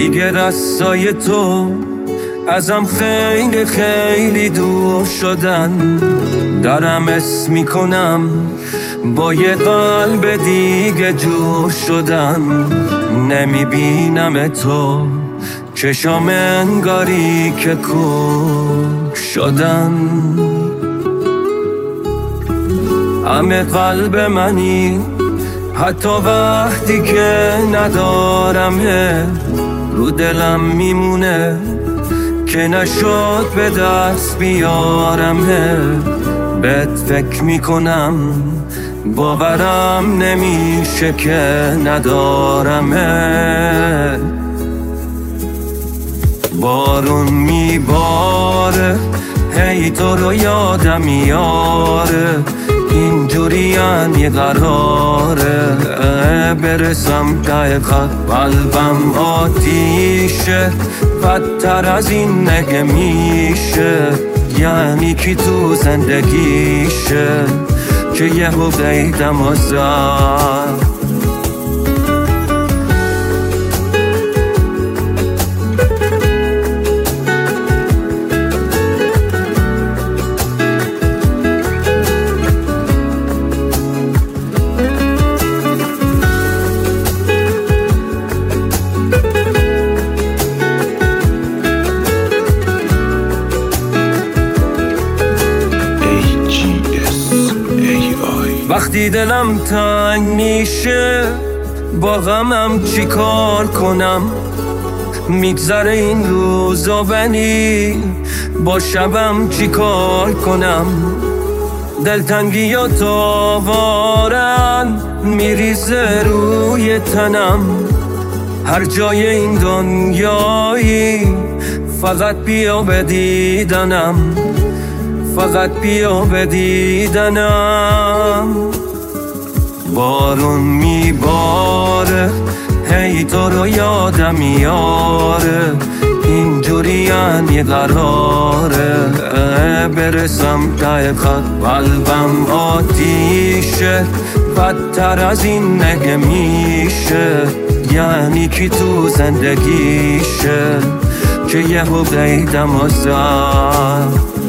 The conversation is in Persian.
دیگه رستای تو ازم خیلی خیلی دور شدن. دارم حس میکنم با یه قلب دیگه جور شدن. نمیبینم تو چشام انگاری که کور شدن. همه قلب منی حتی وقتی که ندارمه، رو دلم میمونه که نشد به دست بیارمه. بهت فکر میکنم باورم نمیشه که ندارمه. بارون میباره هی تو رو یادم میاره، اینجوریم یه قراره برسم ته خط. قلبم آتیشه بدتر از این نگه میشه، یعنی کی تو زندگیشه که یهو بیدم و زد. وقتی دلم تنگ میشه با غمم چی کار کنم؟ میگذره این روزا ولی با شبم چی کار کنم؟ دلتنگی و تاوارن میریزه روی تنم. هر جای این دنیایی فقط بیا به دیدنم، فقط بیا به دیدنم. بارون میباره هی تو رو یادم میاره، اینجوریم یه قراره برسم ته خط. قلبم آتیشه بدتر از این نگه میشه، یعنی کی تو زندگیشه که یهو بیدم و زد.